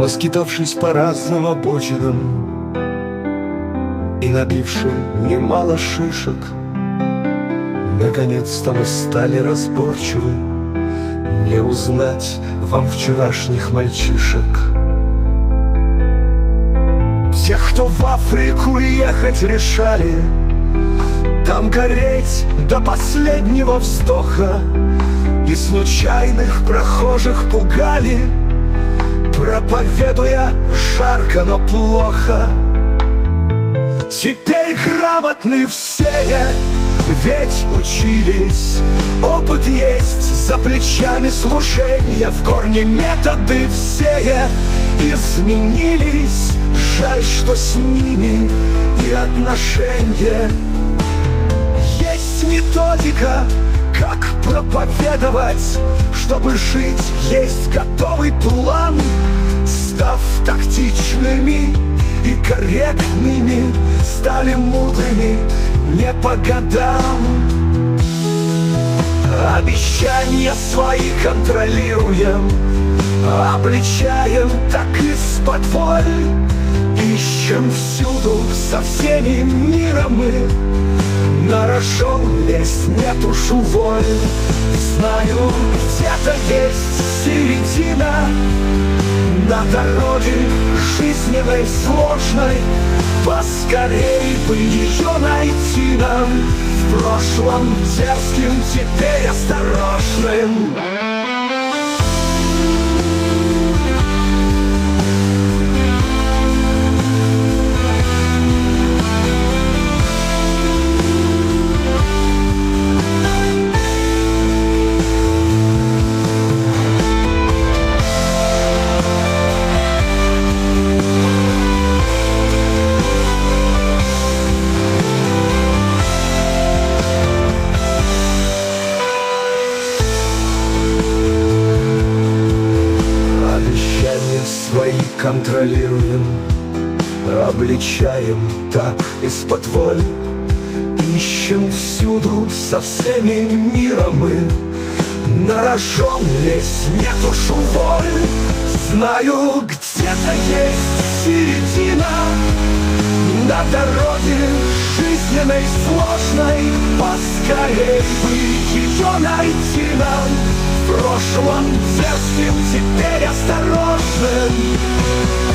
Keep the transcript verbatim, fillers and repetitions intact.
Поскитавшись по разным обочинам и набившим немало шишек, наконец-то мы стали разборчивы. Не узнать вам вчерашних мальчишек. Тех, кто в Африку ехать решали, там гореть до последнего вздоха, и случайных прохожих пугали, проповедуя жарко, но плохо. Теперь грамотны все, ведь учились, опыт есть, за плечами служения, в корне методы все изменились. Жаль, что с ними и отношения. Есть методика, как проповедовать, чтобы жить, есть готовый план. Став тактичными и корректными, стали мудрыми не по годам. Обещания свои контролируем, обличаем так исподволь. Ищем всюду со всеми миром мы, на рожон лезть нет уж уволь. Знаю, где-то есть середина на дороге жизненной сложной. Поскорей бы ее найти нам, в прошлом дерзким, теперь осторожным. Свои контролируем, обличаем так исподволь. Ищем всюду со всеми миром мы, на рожон лезть нет уж уволь. Знаю, где-то есть середина на дороге жизненной сложной. Поскорей бы ее найти нам, в прошлом дерзким, теперь осторожным.